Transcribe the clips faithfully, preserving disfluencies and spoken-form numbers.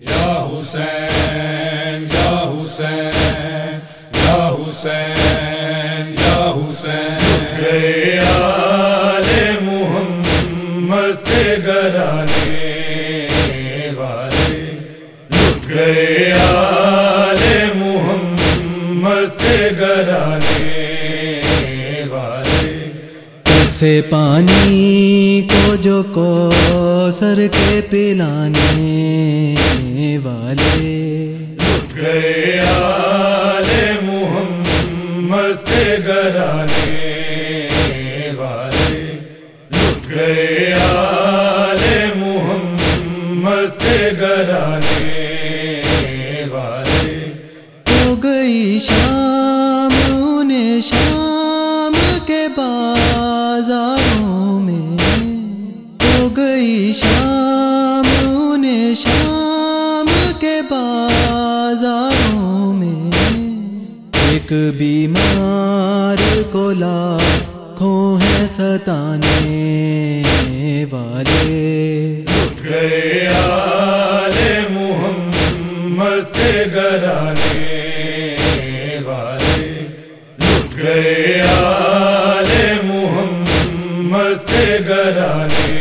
یا حسین یا حسین یا حسین یا حسین گئے آل محمد کے گھرانے والے، لٹ گئے آل محمد کے گھرانے والے، سے پانی کو جو کوثر کے پلانے والے، لٹ گئے آل محمد کے گھرانے والے، لٹ گئے آل محمد کے گھرانے والے، ہو گئی شام انہیں شام کے بازاروں میں، ہو گئی شام انہیں شام کے بازاروں میں، ایک بیمار کو لاکھوں ہے ستانے والے، لٹ گئے آل محمد کے گھرانے والے، لٹ گئے آل محمد کے گھرانے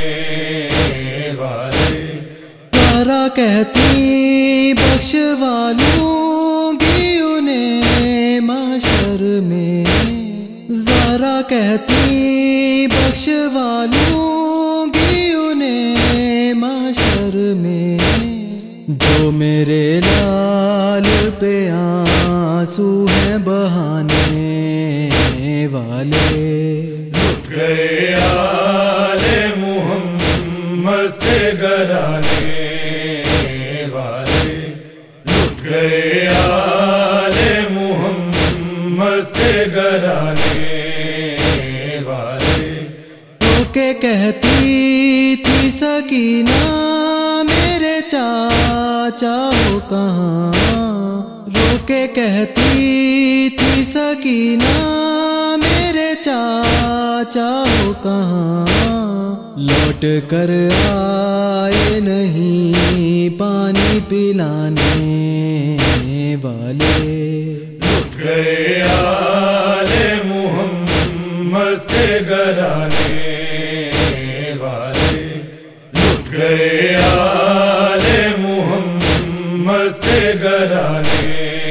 والے، تارا کہتی بخشوا لوں گی انہیں محشر میں، زارا کہتی بخشوا لوں گی انہیں محشر میں، جو میرے لال پہ آنسو ہیں بہانے والے، لٹ گئے آل محمد کے گھرانے والے، لٹ گئے آل محمد کے گھرانے والے، رو کے کہتی تھی سکینہ میرے چاچا ہو کہاں، رو کے کہتی تھی سکینہ میرے چاچا ہو کہاں، لوٹ کر آئے نہیں پانی پلانے والے، لٹ گئے آل محمد کے گھرانے والے، لٹ گئے آل محمد کے گھرانے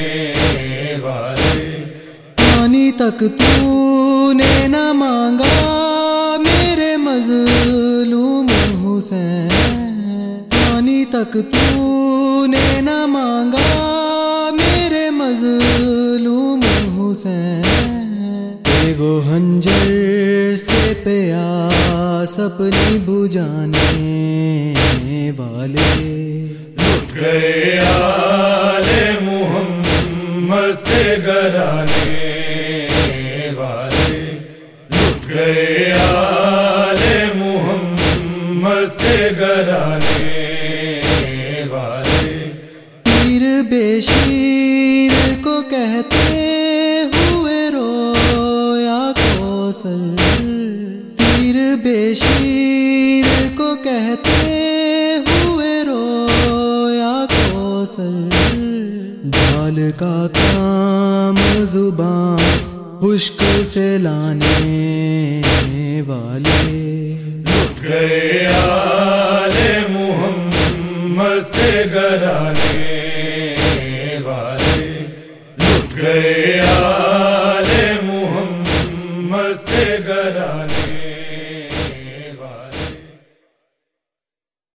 والے، پانی تک تو نے نہ مانگا میرے مظلوم حسین، پانی تک تو نے نہ مانگا میرے مظلوم حسین، ایگو ہنجر سے پیاس اپنی بجھانے والے، لٹ گئے آل محمد کے گھرانے والے، لٹ گئے آل محمد کے گھرانے والے، پیر بشیر کو کہتے ہوئے رویا کوثر، پیر بشیر کو کہتے ہوئے رویا کوثر، ڈھال کا کام زبان خشک سے لانے والے، لٹ گئے آل محمد کے گھرانے والے، لٹ گئے آل